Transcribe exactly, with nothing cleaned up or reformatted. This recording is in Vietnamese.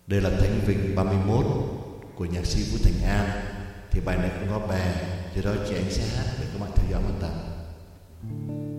Đây là Thánh Vịnh ba mươi mốt của nhạc sĩ Vũ Thành An. Thì bài này cũng có bè, do đó chị Ánh sẽ hát để các bạn theo dõi một tập.